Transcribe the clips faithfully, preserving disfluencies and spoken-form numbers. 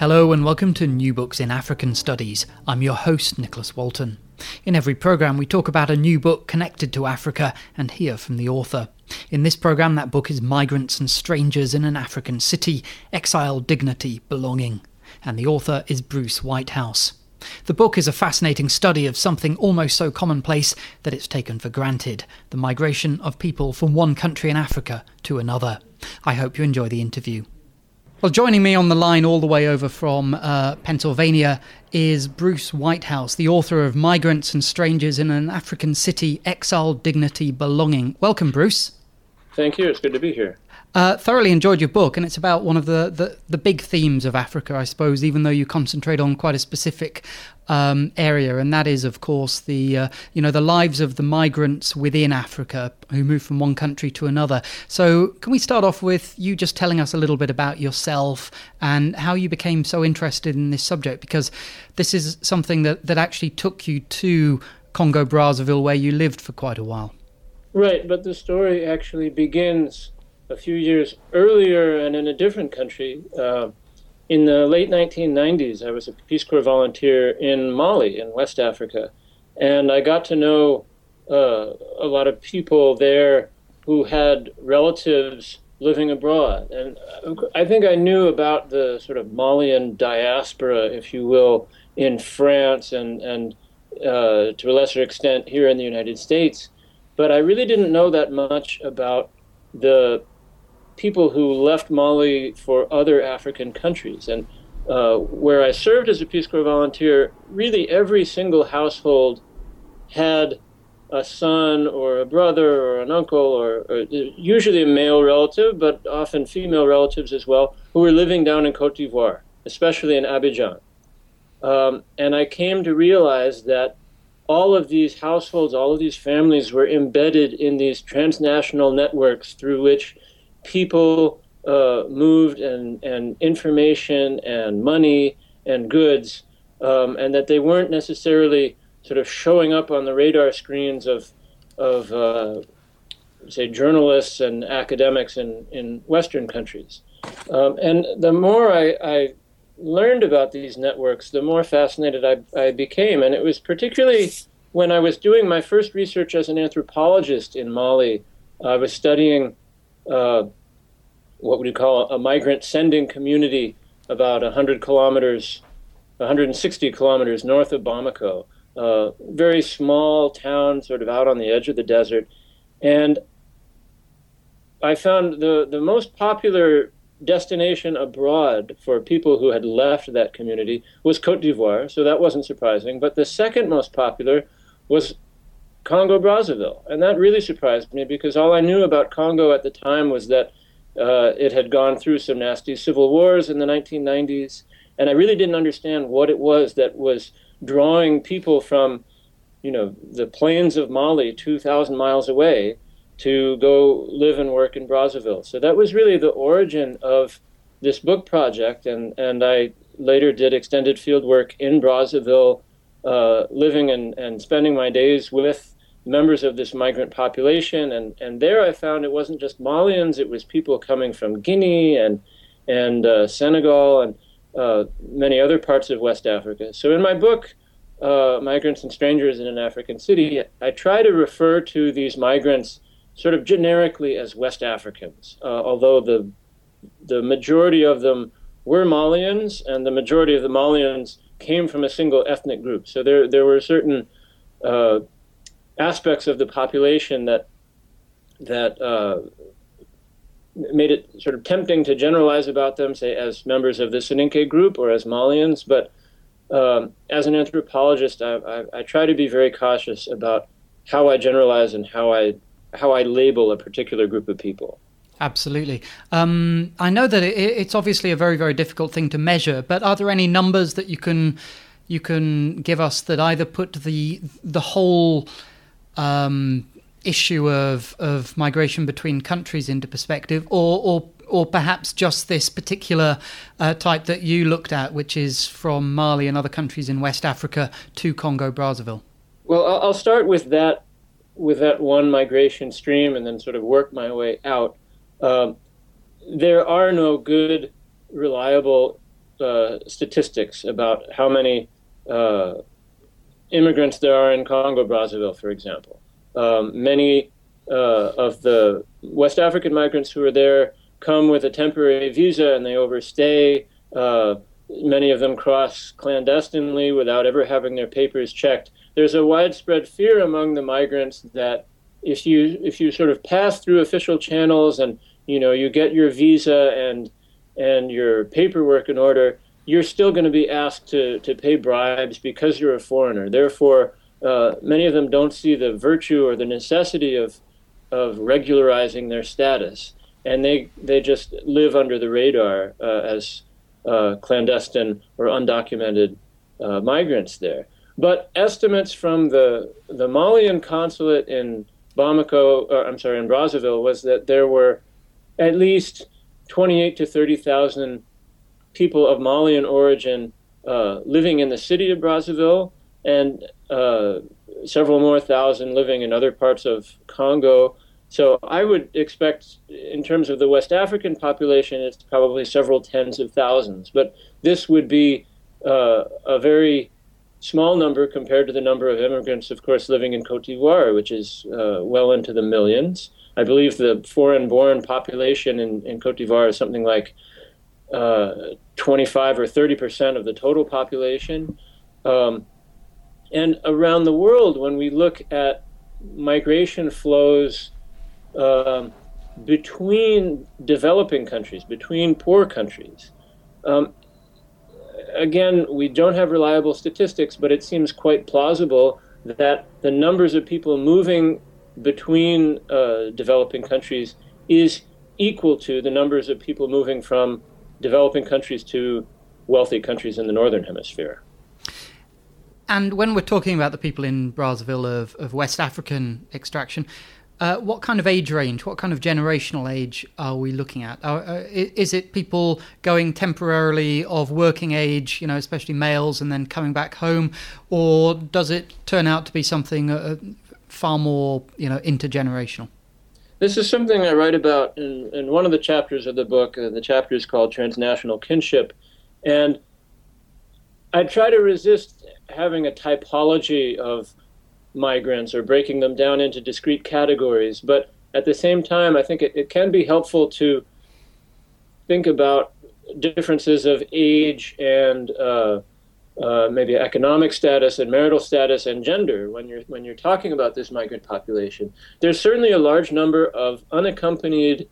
Hello and welcome to New Books in African Studies. I'm your host, Nicholas Walton. In every programme we talk about a new book connected to Africa and hear from the author. In this programme that book is Migrants and Strangers in an African City, Exile, Dignity, Belonging. And the author is Bruce Whitehouse. The book is a fascinating study of something almost so commonplace that it's taken for granted, the migration of people from one country in Africa to another. I hope you enjoy the interview. Well, joining me on the line all the way over from uh, Pennsylvania is Bruce Whitehouse, the author of Migrants and Strangers in an African City, Exile, Dignity, Belonging. Welcome, Bruce. Thank you. It's good to be here. Uh, thoroughly enjoyed your book, and it's about one of the, the, the big themes of Africa, I suppose, even though you concentrate on quite a specific um, area, and that is, of course, the uh, you know the lives of the migrants within Africa who move from one country to another. So can we start off with you just telling us a little bit about yourself and how you became so interested in this subject, because this is something that, that actually took you to Congo-Brazzaville, where you lived for quite a while. Right, but the story actually begins a few years earlier and in a different country. Uh, in the late nineteen nineties, I was a Peace Corps volunteer in Mali, in West Africa, and I got to know uh, a lot of people there who had relatives living abroad. And I think I knew about the sort of Malian diaspora, if you will, in France and, and uh, to a lesser extent here in the United States, but I really didn't know that much about the people who left Mali for other African countries. And uh, where I served as a Peace Corps volunteer, really every single household had a son or a brother or an uncle, or, or usually a male relative, but often female relatives as well, who were living down in Côte d'Ivoire, especially in Abidjan. Um, and I came to realize that all of these households, all of these families were embedded in these transnational networks through which people uh, moved and, and information and money and goods, um, and that they weren't necessarily sort of showing up on the radar screens of, of uh, say, journalists and academics in, in Western countries. Um, and the more I, I learned about these networks, the more fascinated I, I became. And it was particularly when I was doing my first research as an anthropologist in Mali. I was studying uh, what we call a migrant sending community about one hundred kilometers, one hundred sixty kilometers north of Bamako, a very small town sort of out on the edge of the desert. And I found the, the most popular destination abroad for people who had left that community was Côte d'Ivoire, so that wasn't surprising. But the second most popular was Congo-Brazzaville, and that really surprised me because all I knew about Congo at the time was that uh, it had gone through some nasty civil wars in the nineteen nineties, and I really didn't understand what it was that was drawing people from, you know, the plains of Mali, two thousand miles away, to go live and work in Brazzaville. So that was really the origin of this book project, and, and I later did extended field work in Brazzaville, uh, living and, and spending my days with members of this migrant population. And, and there I found it wasn't just Malians, it was people coming from Guinea and, and uh, Senegal and uh, many other parts of West Africa. So in my book, uh, Migrants and Strangers in an African City, I try to refer to these migrants sort of generically as West Africans, uh, although the the majority of them were Malians, and the majority of the Malians came from a single ethnic group. So there there were certain uh, aspects of the population that that uh, made it sort of tempting to generalize about them, say as members of the Soninke group or as Malians. But um, as an anthropologist, I, I, I try to be very cautious about how I generalize and how I how I label a particular group of people. Absolutely. Um, I know that it, it's obviously a very, very difficult thing to measure, but are there any numbers that you can you can give us that either put the the whole um, issue of of migration between countries into perspective, or or or perhaps just this particular uh, type that you looked at, which is from Mali and other countries in West Africa to Congo-Brazzaville? Well, I'll start with that with that one migration stream and then sort of work my way out. Um, there are no good, reliable uh, statistics about how many uh, immigrants there are in Congo Brazzaville, for example. Um, many uh, of the West African migrants who are there come with a temporary visa and they overstay. Uh, many of them cross clandestinely without ever having their papers checked. There's a widespread fear among the migrants that if you if you sort of pass through official channels and you know you get your visa and and your paperwork in order, you're still going to be asked to, to pay bribes because you're a foreigner. Therefore, uh, many of them don't see the virtue or the necessity of of regularizing their status, and they they just live under the radar uh, as uh, clandestine or undocumented uh, migrants there. But estimates from the the Malian consulate in Bamako, or, I'm sorry, in Brazzaville, was that there were at least twenty-eight to thirty thousand people of Malian origin uh, living in the city of Brazzaville, and uh, several more thousand living in other parts of Congo. So I would expect, in terms of the West African population, it's probably several tens of thousands. But this would be uh, a very small number compared to the number of immigrants, of course, living in Cote d'Ivoire, which is uh, well into the millions. I believe the foreign-born population in, in Cote d'Ivoire is something like uh, twenty-five or thirty percent of the total population. Um, and around the world, when we look at migration flows um, between developing countries, between poor countries, um, again, we don't have reliable statistics, but it seems quite plausible that the numbers of people moving between uh, developing countries is equal to the numbers of people moving from developing countries to wealthy countries in the Northern Hemisphere. And when we're talking about the people in Brazzaville of, of West African extraction, uh, what kind of age range, what kind of generational age are we looking at? Are, uh, is it people going temporarily of working age, you know, especially males, and then coming back home? Or does it turn out to be something uh, far more, you know, intergenerational? This is something I write about in, in one of the chapters of the book. Uh, the chapter is called Transnational Kinship. And I try to resist having a typology of migrants or breaking them down into discrete categories. But at the same time, I think it, it can be helpful to think about differences of age and uh, uh, maybe economic status and marital status and gender when you're when you're talking about this migrant population. There's certainly a large number of unaccompanied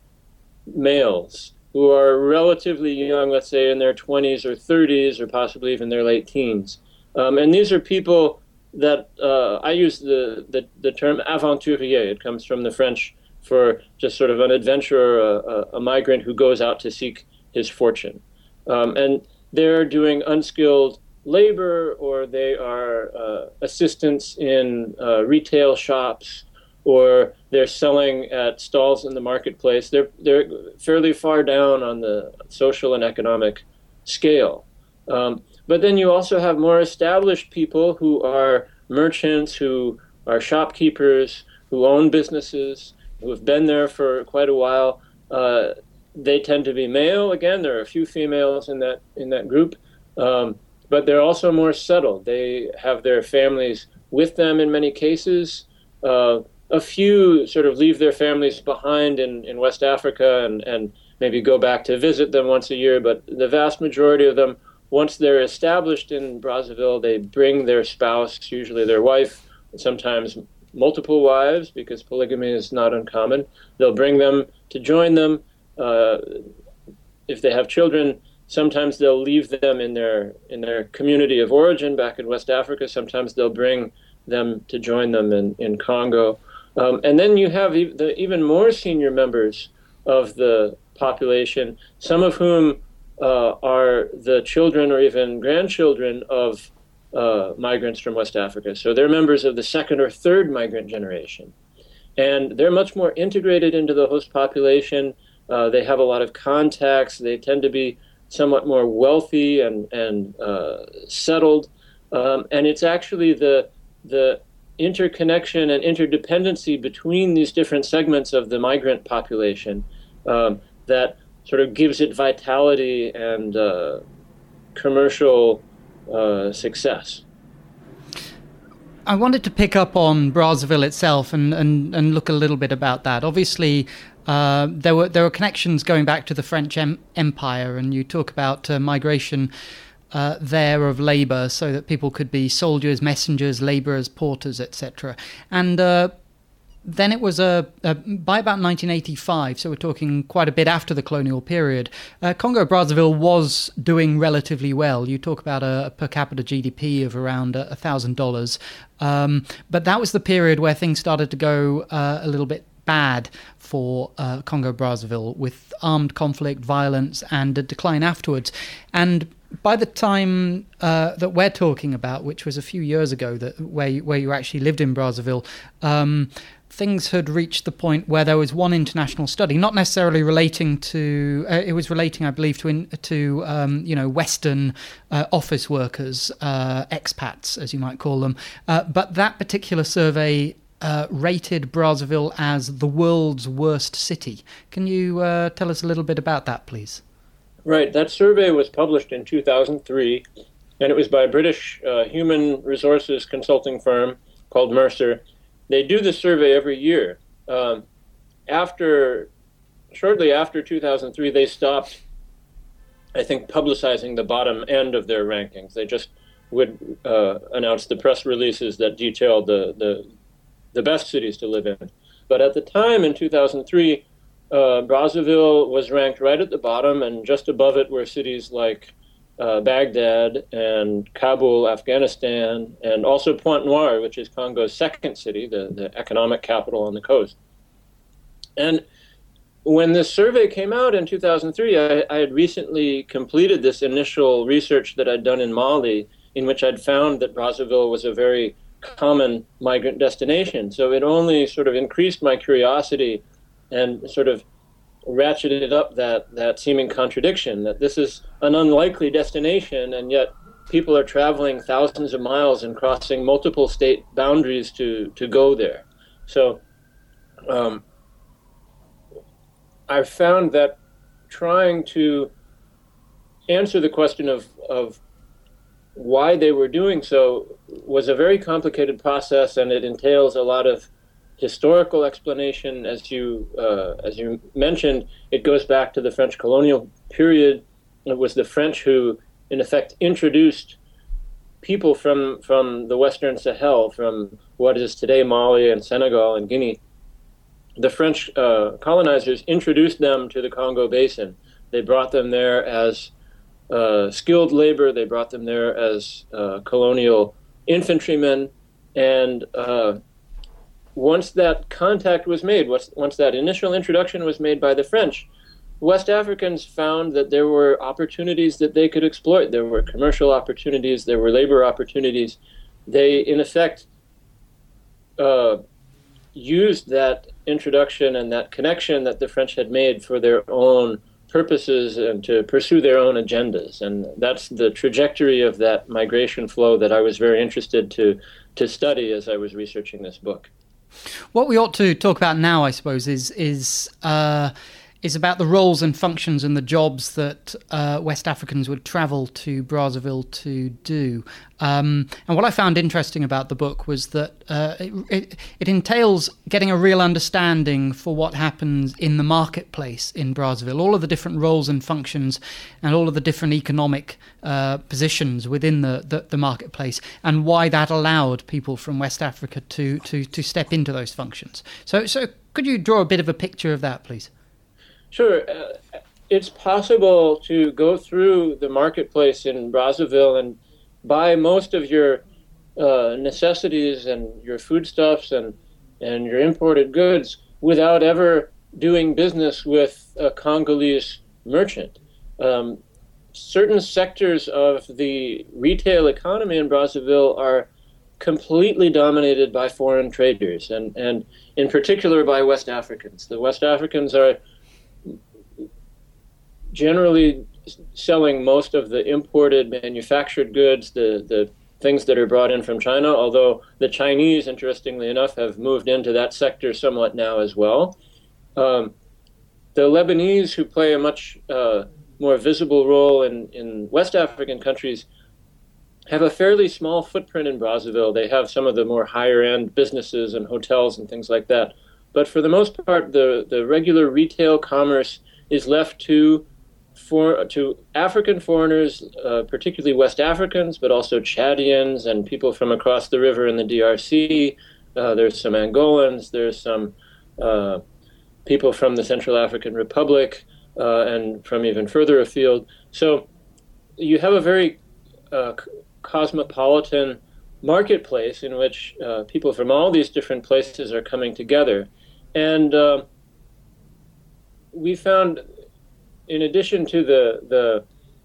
males who are relatively young, let's say in their twenties or thirties or possibly even their late teens. Um, and these are people that uh, I use the, the, the term aventurier. It comes from the French for just sort of an adventurer, a, a migrant who goes out to seek his fortune. Um, and they're doing unskilled labor, or they are uh, assistants in uh, retail shops, or they're selling at stalls in the marketplace. They're, they're fairly far down on the social and economic scale. Um, But then you also have more established people who are merchants, who are shopkeepers, who own businesses, who have been there for quite a while. Uh, they tend to be male. Again, there are a few females in that in that group, um, but they're also more settled. They have their families with them in many cases. Uh, a few sort of leave their families behind in, in West Africa and, and maybe go back to visit them once a year, but the vast majority of them, once they're established in Brazzaville, they bring their spouse, usually their wife, sometimes multiple wives, because polygamy is not uncommon. They'll bring them to join them. Uh, if they have children, sometimes they'll leave them in their in their community of origin back in West Africa. Sometimes they'll bring them to join them in, in Congo. Um, and then you have e- the even more senior members of the population, some of whom Uh, are the children or even grandchildren of uh, migrants from West Africa. So they're members of the second or third migrant generation. And they're much more integrated into the host population. Uh, they have a lot of contacts. They tend to be somewhat more wealthy and, and uh, settled. Um, and it's actually the, the interconnection and interdependency between these different segments of the migrant population um, that sort of gives it vitality and uh, commercial uh, success. I wanted to pick up on Brazzaville itself and, and, and look a little bit about that. Obviously, uh, there were there were connections going back to the French em- Empire, and you talk about uh, migration uh, there of labour, so that people could be soldiers, messengers, labourers, porters, et cetera. And uh, then it was a, a by about nineteen eighty-five, so we're talking quite a bit after the colonial period, uh, Congo Brazzaville was doing relatively well. You talk about a, a per capita G D P of around a thousand dollars, um, but that was the period where things started to go uh, a little bit bad for uh, Congo Brazzaville, with armed conflict, violence, and a decline afterwards. And by the time uh, that we're talking about, which was a few years ago, that where you, where you actually lived in Brazzaville, um, things had reached the point where there was one international study, not necessarily relating to, uh, it was relating, I believe, to, in, to um, you know, Western uh, office workers, uh, expats, as you might call them. Uh, but that particular survey uh, rated Brazzaville as the world's worst city. Can you uh, tell us a little bit about that, please? Right. That survey was published in two thousand three, and it was by a British uh, human resources consulting firm called Mercer. They do the survey every year. Um, after, shortly after two thousand three, they stopped, I think, publicizing the bottom end of their rankings. They just would uh, announce the press releases that detailed the, the the best cities to live in. But at the time, in two thousand three, uh, Brazzaville was ranked right at the bottom, and just above it were cities like Uh, Baghdad and Kabul, Afghanistan, and also Pointe-Noire, which is Congo's second city, the, the economic capital on the coast. And when this survey came out in two thousand three, I, I had recently completed this initial research that I'd done in Mali, in which I'd found that Brazzaville was a very common migrant destination. So it only sort of increased my curiosity and sort of ratcheted up that, that seeming contradiction, that this is an unlikely destination, and yet people are traveling thousands of miles and crossing multiple state boundaries to, to go there. So um, I've found that trying to answer the question of, of why they were doing so was a very complicated process, and it entails a lot of historical explanation. As you uh, as you mentioned, it goes back to the French colonial period. It was the French who, in effect, introduced people from from the Western Sahel, from what is today Mali and Senegal and Guinea. The French uh, colonizers introduced them to the Congo Basin. They brought them there as uh, skilled labor. They brought them there as uh, colonial infantrymen, and uh, once that contact was made, once, once that initial introduction was made by the French, West Africans found that there were opportunities that they could exploit. There were commercial opportunities, there were labor opportunities. They, in effect, uh, used that introduction and that connection that the French had made for their own purposes and to pursue their own agendas. And that's the trajectory of that migration flow that I was very interested to, to study as I was researching this book. What we ought to talk about now, I suppose, is is uh, is about the roles and functions and the jobs that uh, West Africans would travel to Brazzaville to do. Um, and what I found interesting about the book was that uh, it, it, it entails getting a real understanding for what happens in the marketplace in Brazzaville, all of the different roles and functions and all of the different economic uh, positions within the, the, the marketplace, and why that allowed people from West Africa to, to, to step into those functions. So, so could you draw a bit of a picture of that, please? Sure. Uh, it's possible to go through the marketplace in Brazzaville and buy most of your uh, necessities and your foodstuffs and, and your imported goods without ever doing business with a Congolese merchant. Um, certain sectors of the retail economy in Brazzaville are completely dominated by foreign traders, and, and in particular by West Africans. The West Africans are generally selling most of the imported manufactured goods, the, the things that are brought in from China, although the Chinese, interestingly enough, have moved into that sector somewhat now as well. Um, the Lebanese, who play a much uh, more visible role in, in West African countries, have a fairly small footprint in Brazzaville. They have some of the more higher-end businesses and hotels and things like that. But for the most part, the, the regular retail commerce is left to for to African foreigners, uh, particularly West Africans, but also Chadians and people from across the river in the D R C. Uh, there's some Angolans. There's some uh, people from the Central African Republic uh, and from even further afield. So you have a very uh, cosmopolitan marketplace in which uh, people from all these different places are coming together. And uh, we found, in addition to the the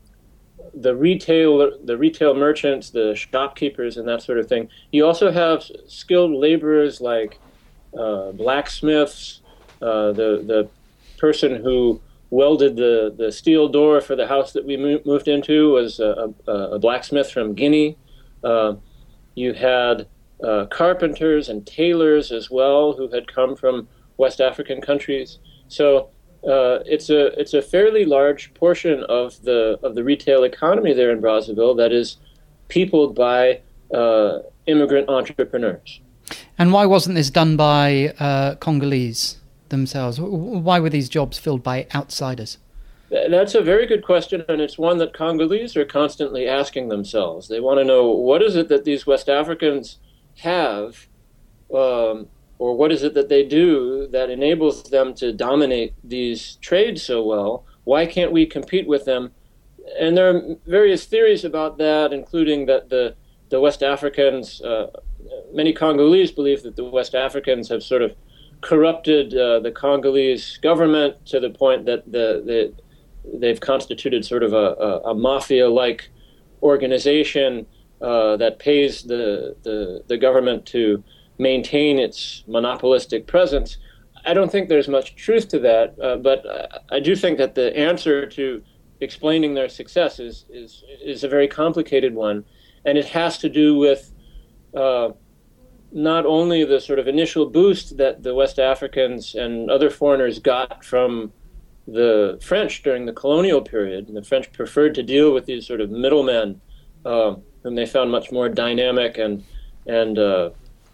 the retail the retail merchants, the shopkeepers, and that sort of thing, you also have skilled laborers like uh, blacksmiths. Uh, the the person who welded the, the steel door for the house that we mo- moved into was a, a, a blacksmith from Guinea. Uh, you had uh, carpenters and tailors as well who had come from West African countries. So uh, it's a it's a fairly large portion of the of the retail economy there in Brazzaville that is peopled by uh, immigrant entrepreneurs. And why wasn't this done by uh, Congolese themselves? Why were these jobs filled by outsiders? That's a very good question, and it's one that Congolese are constantly asking themselves. They want to know, what is it that these West Africans have, um, or what is it that they do that enables them to dominate these trades so well? Why can't we compete with them? And there are various theories about that, including that the, the West Africans, uh, many Congolese believe that the West Africans have sort of corrupted uh, the Congolese government to the point that the, the they've constituted sort of a, a, a mafia-like organization uh, that pays the, the the government to maintain its monopolistic presence. I don't think there's much truth to that, uh, but I do think that the answer to explaining their success is is, is a very complicated one, and it has to do with uh, not only the sort of initial boost that the West Africans and other foreigners got from the French during the colonial period. And the French preferred to deal with these sort of middlemen, uh, whom they found much more dynamic and and uh,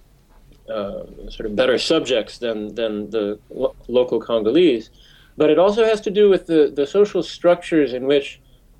uh, sort of better subjects than than the lo- local Congolese. But it also has to do with the, the social structures in which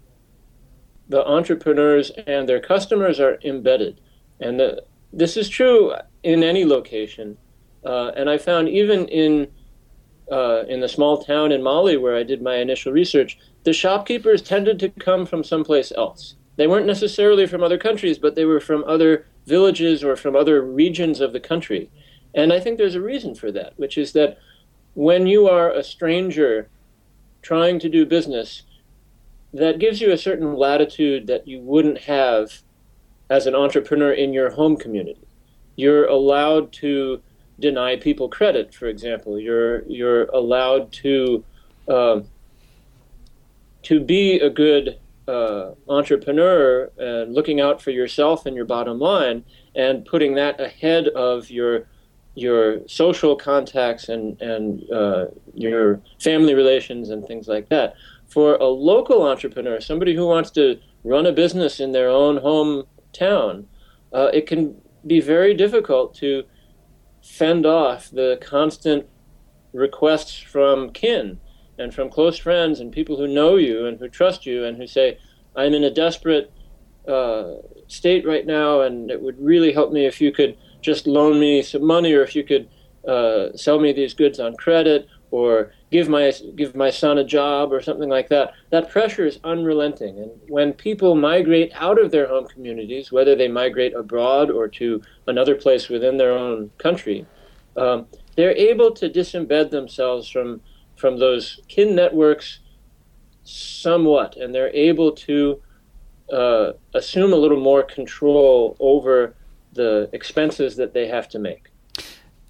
the entrepreneurs and their customers are embedded. And the, this is true in any location. Uh, and I found even in Uh, in the small town in Mali where I did my initial research, the shopkeepers tended to come from someplace else. They weren't necessarily from other countries, but they were from other villages or from other regions of the country. And I think there's a reason for that, which is that when you are a stranger trying to do business, that gives you a certain latitude that you wouldn't have as an entrepreneur in your home community. You're allowed to deny people credit, for example. You're you're allowed to um, to be a good uh, entrepreneur and looking out for yourself and your bottom line, and putting that ahead of your your social contacts and and uh, your family relations and things like that. For a local entrepreneur, somebody who wants to run a business in their own hometown, uh, it can be very difficult to fend off the constant requests from kin and from close friends and people who know you and who trust you and who say, I'm in a desperate uh, state right now, and it would really help me if you could just loan me some money, or if you could uh, sell me these goods on credit, or give my give my son a job, or something like that. That pressure is unrelenting. And when people migrate out of their home communities, whether they migrate abroad or to another place within their own country, um, they're able to disembed themselves from from those kin networks somewhat, and they're able to uh, assume a little more control over the expenses that they have to make.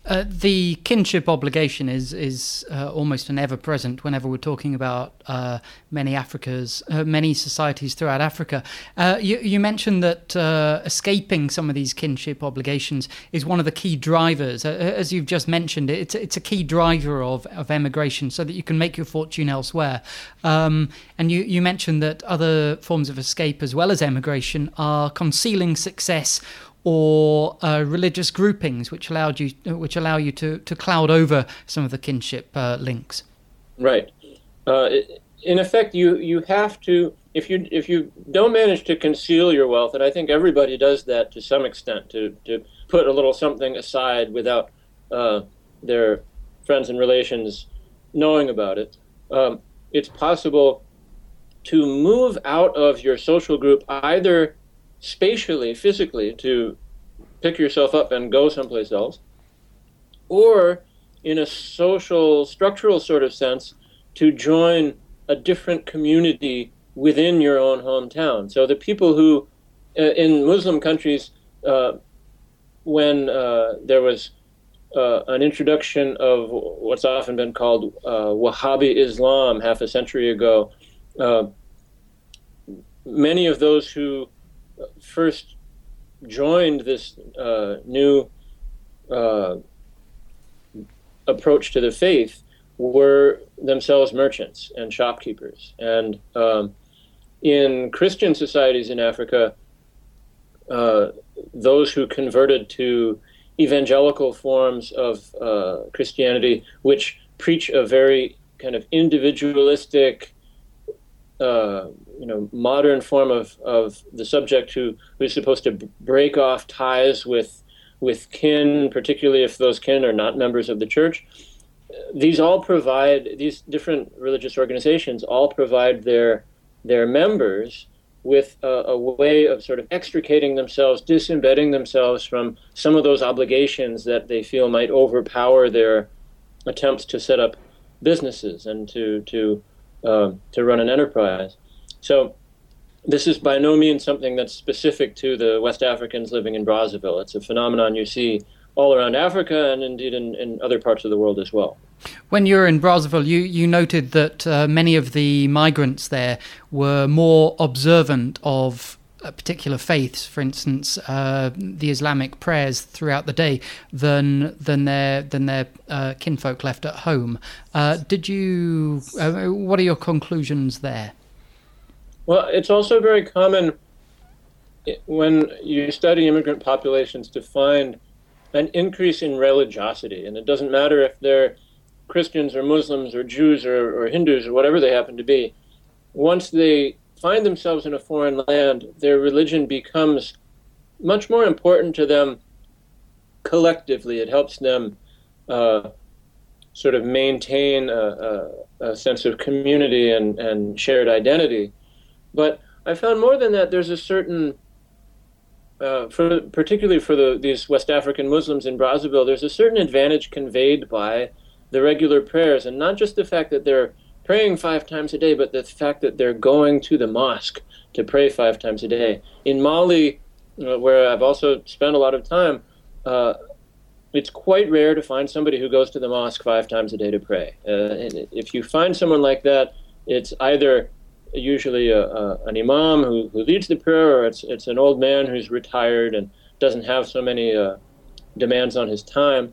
Uh, the kinship obligation is is uh, almost an ever present whenever we're talking about uh, many Africa's uh, many societies throughout Africa. Uh, you, you mentioned that uh, escaping some of these kinship obligations is one of the key drivers. Uh, as you've just mentioned, it's it's a key driver of, of emigration, so that you can make your fortune elsewhere. Um, and you, you mentioned that other forms of escape, as well as emigration, are concealing success or uh, religious groupings, which allowed you, which allow you to, to cloud over some of the kinship uh, links. Right. Uh, in effect, you you have to, if you if you don't manage to conceal your wealth, and I think everybody does that to some extent, to to put a little something aside without uh, their friends and relations knowing about it. Um, it's possible to move out of your social group either spatially, physically, to pick yourself up and go someplace else, or in a social, structural sort of sense, to join a different community within your own hometown. So the people who, uh, in Muslim countries, uh, when uh, there was uh, an introduction of what's often been called uh, Wahhabi Islam half a century ago, uh, many of those who first joined this uh, new uh, approach to the faith were themselves merchants and shopkeepers. And um, in Christian societies in Africa, uh, those who converted to evangelical forms of uh, Christianity, which preach a very kind of individualistic, Uh, you know, modern form of, of the subject who who's supposed to b- break off ties with with kin, particularly if those kin are not members of the church. These all provide, these different religious organizations all provide their their members with a, a way of sort of extricating themselves, disembedding themselves from some of those obligations that they feel might overpower their attempts to set up businesses and to to Uh, to run an enterprise. So this is by no means something that's specific to the West Africans living in Brazzaville. It's a phenomenon you see all around Africa and indeed in, in other parts of the world as well. When you were in Brazzaville, you, you noted that uh, many of the migrants there were more observant of uh, particular faiths, for instance, uh, the Islamic prayers throughout the day, than than their than their uh, kinfolk left at home. Uh, did you? Uh, what are your conclusions there? Well, it's also very common when you study immigrant populations to find an increase in religiosity, and it doesn't matter if they're Christians or Muslims or Jews or, or Hindus or whatever they happen to be. Once they find themselves in a foreign land, their religion becomes much more important to them collectively. It helps them uh, sort of maintain a, a, a sense of community and, and shared identity. But I found more than that, there's a certain, uh, for particularly for the, these West African Muslims in Brazzaville, there's a certain advantage conveyed by the regular prayers, and not just the fact that they're praying five times a day, but the fact that they're going to the mosque to pray five times a day. In Mali, uh, where I've also spent a lot of time, uh, it's quite rare to find somebody who goes to the mosque five times a day to pray. Uh, and if you find someone like that, it's either usually a, a, an imam who, who leads the prayer, or it's it's an old man who's retired and doesn't have so many uh, demands on his time.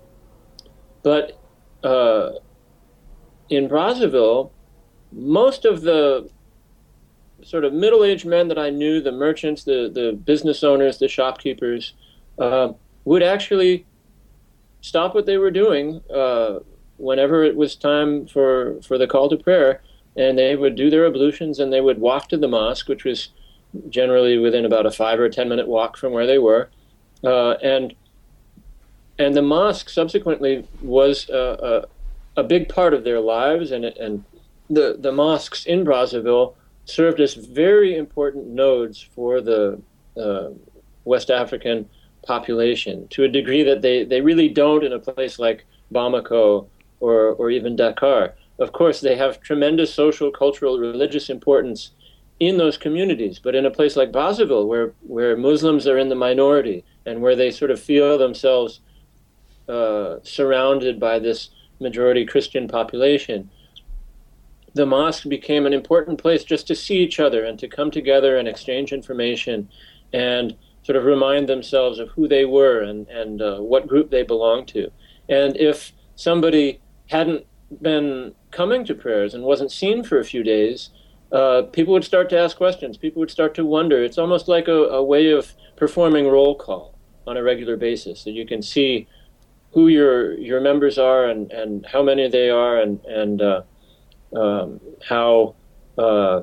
But uh, in Brazzaville, most of the sort of middle-aged men that I knew, the merchants, the, the business owners, the shopkeepers, uh, would actually stop what they were doing uh, whenever it was time for, for the call to prayer, and they would do their ablutions and they would walk to the mosque, which was generally within about a five or ten minute walk from where they were. Uh, and and the mosque subsequently was uh, a, a big part of their lives, and, and the, the mosques in Brazzaville served as very important nodes for the uh, West African population, to a degree that they, they really don't in a place like Bamako or, or even Dakar. Of course, they have tremendous social, cultural, religious importance in those communities, but in a place like Brazzaville, where, where Muslims are in the minority and where they sort of feel themselves uh, surrounded by this majority Christian population, the mosque became an important place just to see each other and to come together and exchange information and sort of remind themselves of who they were and, and uh, what group they belonged to. And if somebody hadn't been coming to prayers and wasn't seen for a few days, uh, people would start to ask questions. People would start to wonder. It's almost like a, a way of performing roll call on a regular basis, so you can see who your your members are and, and how many they are and, and uh, um, how uh,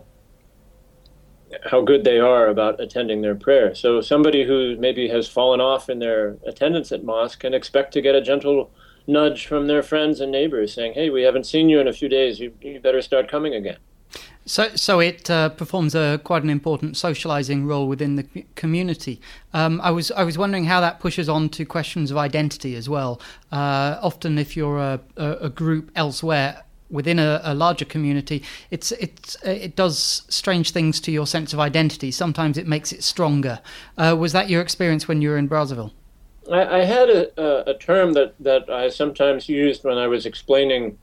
how good they are about attending their prayer. So somebody who maybe has fallen off in their attendance at mosque can expect to get a gentle nudge from their friends and neighbors saying, hey, we haven't seen you in a few days, you, you better start coming again. So so it uh, performs a quite an important socializing role within the community. Um, I was I was wondering how that pushes on to questions of identity as well. Uh, often if you're a, a group elsewhere within a, a larger community, it's it's it does strange things to your sense of identity. Sometimes it makes it stronger. Uh, was that your experience when you were in Brazzaville? I, I had a, a, a term that, that I sometimes used when I was explaining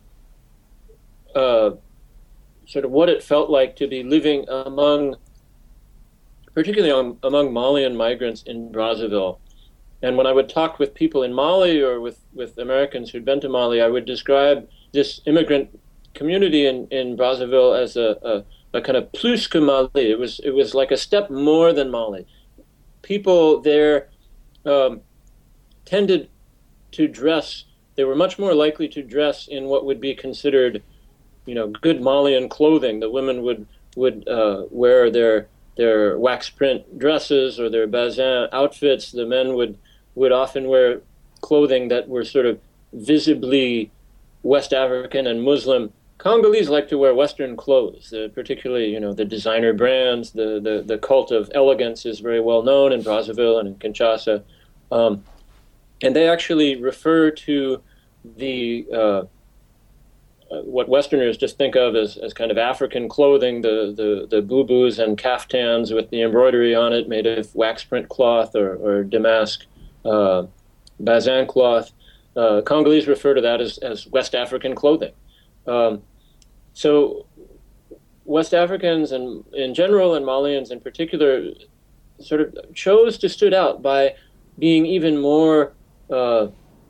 uh, sort of what it felt like to be living among, particularly on, among Malian migrants in Brazzaville. And when I would talk with people in Mali or with, with Americans who'd been to Mali, I would describe this immigrant community in, in Brazzaville as a, a, a kind of plus que Mali. It was, it was like a step more than Mali. People there um, tended to dress, they were much more likely to dress in what would be considered, you know, good Malian clothing. The women would would uh, wear their their wax print dresses or their bazin outfits. The men would would often wear clothing that were sort of visibly West African and Muslim. Congolese like to wear Western clothes, uh, particularly, you know, the designer brands. The, the the cult of elegance is very well known in Brazzaville and in Kinshasa, um, and they actually refer to the uh, Uh, what Westerners just think of as, as kind of African clothing, the, the, the boubous and kaftans with the embroidery on it made of wax print cloth or, or damask uh, bazin cloth. Uh, Congolese refer to that as, as West African clothing. Um, so West Africans and in general and Malians in particular sort of chose to stood out by being even more uh,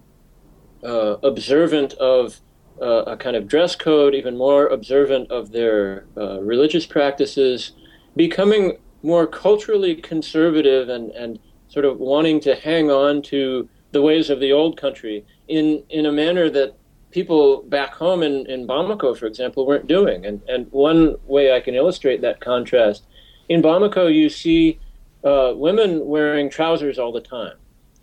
uh, observant of Uh, a kind of dress code, even more observant of their uh, religious practices, becoming more culturally conservative and, and sort of wanting to hang on to the ways of the old country in, in a manner that people back home in, in Bamako, for example, weren't doing. And, and one way I can illustrate that contrast, in Bamako you see uh, women wearing trousers all the time.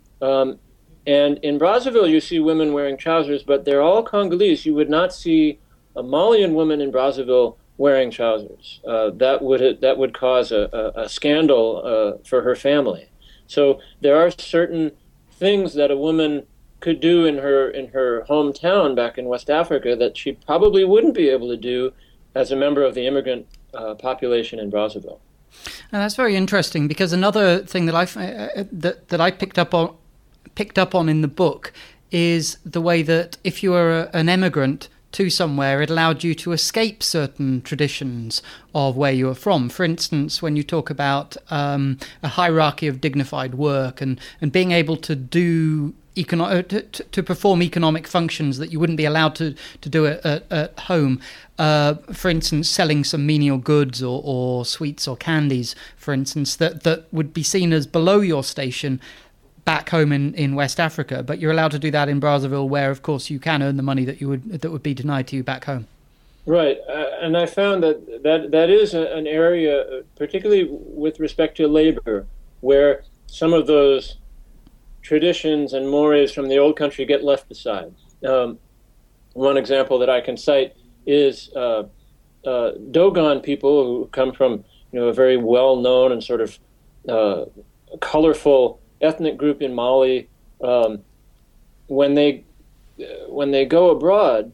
Um, And in Brazzaville, you see women wearing trousers, but they're all Congolese. You would not see a Malian woman in Brazzaville wearing trousers. Uh, that would that would cause a, a, a scandal uh, for her family. So there are certain things that a woman could do in her in her hometown back in West Africa that she probably wouldn't be able to do as a member of the immigrant uh, population in Brazzaville. And that's very interesting, because another thing that I uh, that that I picked up on. picked up on in the book is the way that if you were a, an immigrant to somewhere, it allowed you to escape certain traditions of where you were from. For instance, when you talk about um, a hierarchy of dignified work and, and being able to do econo- to, to perform economic functions that you wouldn't be allowed to, to do at, at, at home. Uh, for instance, selling some menial goods or, or sweets or candies, for instance, that, that would be seen as below your station back home in, in West Africa, but you're allowed to do that in Brazzaville, where, of course, you can earn the money that you would that would be denied to you back home. Right, uh, and I found that that, that is a, an area, particularly with respect to labor, where some of those traditions and mores from the old country get left aside. Um, one example that I can cite is uh, uh, Dogon people who come from, you know, a very well-known and sort of uh, colorful ethnic group in Mali. Um, when they when they go abroad,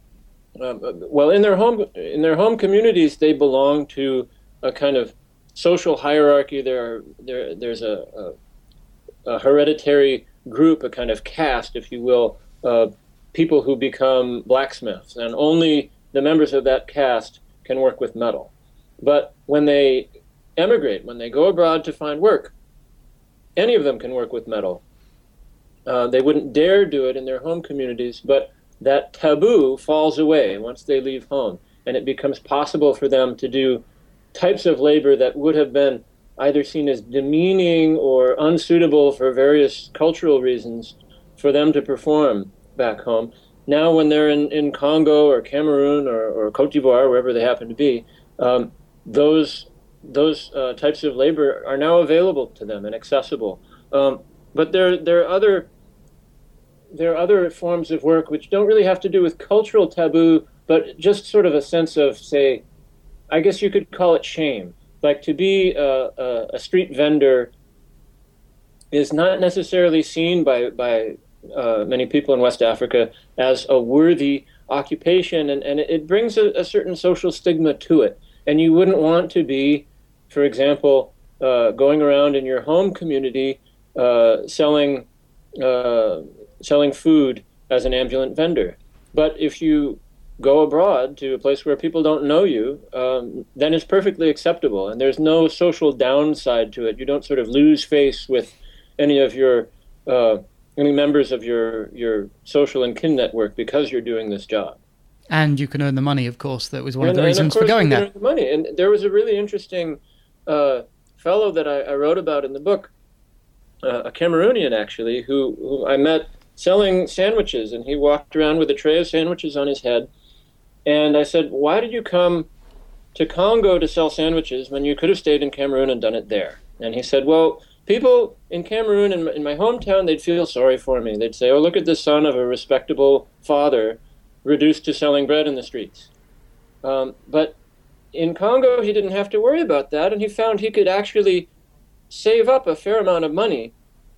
uh, well, in their home in their home communities, they belong to a kind of social hierarchy. There, there there's a, a, a hereditary group, a kind of caste, if you will, of people who become blacksmiths, and only the members of that caste can work with metal. But when they emigrate, when they go abroad to find work, any of them can work with metal. Uh, they wouldn't dare do it in their home communities, but that taboo falls away once they leave home, and it becomes possible for them to do types of labor that would have been either seen as demeaning or unsuitable for various cultural reasons for them to perform back home. Now when they're in, in Congo or Cameroon or, or Cote d'Ivoire, wherever they happen to be, um, those those uh, types of labor are now available to them and accessible. Um, but there there are other there are other forms of work which don't really have to do with cultural taboo, but just sort of a sense of, say, I guess you could call it shame. Like to be a, a, a street vendor is not necessarily seen by, by uh, many people in West Africa as a worthy occupation, and, and it brings a, a certain social stigma to it. And you wouldn't want to be, for example, uh, going around in your home community uh, selling uh, selling food as an ambulant vendor. But if you go abroad to a place where people don't know you, um, then it's perfectly acceptable, and there's no social downside to it. You don't sort of lose face with any of your uh, any members of your your social and kin network because you're doing this job. And you can earn the money, of course. That was one and, of the reasons of for going you can there. Earn the money. And there was a really interesting uh, fellow that I, I wrote about in the book, uh, a Cameroonian actually, who, who I met selling sandwiches, and he walked around with a tray of sandwiches on his head. And I said, why did you come to Congo to sell sandwiches when you could have stayed in Cameroon and done it there? And he said, well, people in Cameroon, in my, in my hometown, they'd feel sorry for me. They'd say, oh, look at the son of a respectable father reduced to selling bread in the streets. Um, but in Congo, he didn't have to worry about that, and he found he could actually save up a fair amount of money,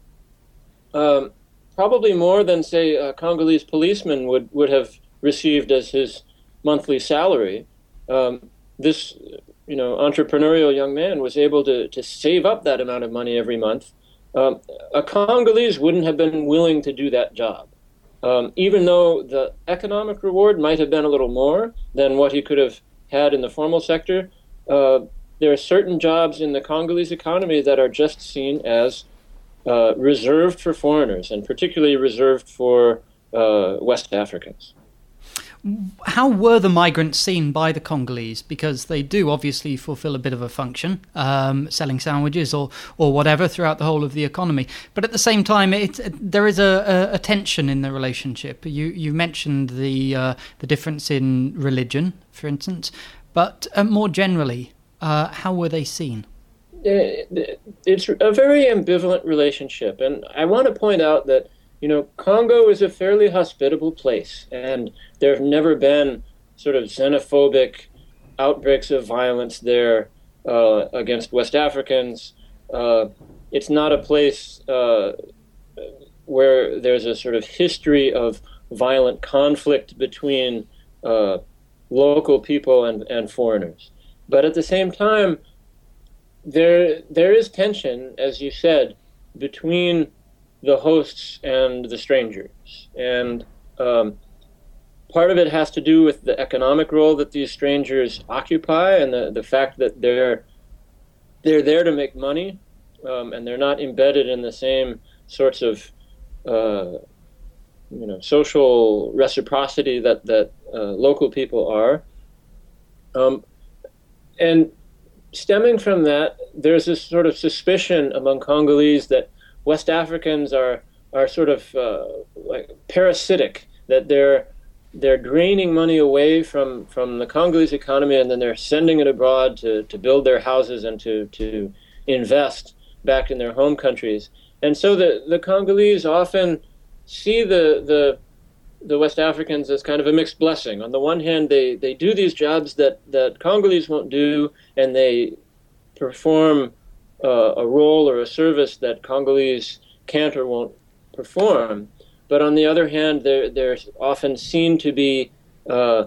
um, probably more than, say, a Congolese policeman would, would have received as his monthly salary. Um, this, you know, entrepreneurial young man was able to, to save up that amount of money every month. Um, a Congolese wouldn't have been willing to do that job, um, even though the economic reward might have been a little more than what he could have had in the formal sector. Uh, there are certain jobs in the Congolese economy that are just seen as uh, reserved for foreigners, and particularly reserved for uh, West Africans. How were the migrants seen by the Congolese? Because they do obviously fulfill a bit of a function, um, selling sandwiches or, or whatever throughout the whole of the economy. But at the same time, it, there is a, a, a tension in the relationship. You you mentioned the uh, the difference in religion, for instance, but uh, more generally, uh, how were they seen? It's a very ambivalent relationship, and I want to point out that, you know, Congo is a fairly hospitable place, and there have never been sort of xenophobic outbreaks of violence there uh, against West Africans. Uh, it's not a place uh, where there's a sort of history of violent conflict between uh, local people and, and foreigners. But at the same time, there there is tension, as you said, between the hosts and the strangers. And um, part of it has to do with the economic role that these strangers occupy, and the, the fact that they're they're there to make money, um, and they're not embedded in the same sorts of uh, you know social reciprocity that that uh, local people are. Um, and stemming from that, there's this sort of suspicion among Congolese that West Africans are are sort of uh, like parasitic, that they're they're draining money away from, from the Congolese economy, and then they're sending it abroad to, to build their houses and to, to invest back in their home countries. And so the, the Congolese often see the, the the West Africans as kind of a mixed blessing. On the one hand, they, they do these jobs that, that Congolese won't do, and they perform Uh, a role or a service that Congolese can't or won't perform. But on the other hand, they're, they're often seen to be uh,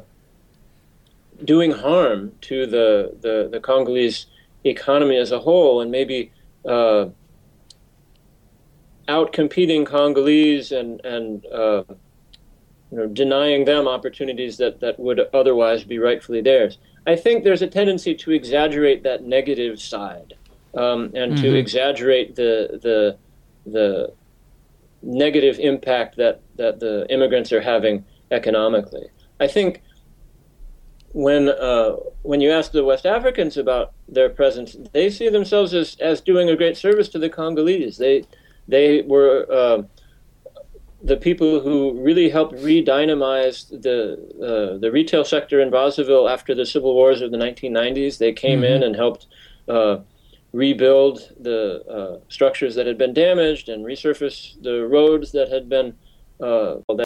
doing harm to the, the, the Congolese economy as a whole, and maybe uh, out-competing Congolese and, and uh, you know, denying them opportunities that, that would otherwise be rightfully theirs. I think there's a tendency to exaggerate that negative side um, and mm-hmm. to exaggerate the the the negative impact that, that the immigrants are having economically. I think when uh, when you ask the West Africans about their presence, they see themselves as, as doing a great service to the Congolese. They they were uh, the people who really helped re-dynamize the uh, the retail sector in Brazzaville after the civil wars of the nineteen nineties. They came mm-hmm. in and helped uh, rebuild the uh, structures that had been damaged and resurface the roads that had been uh,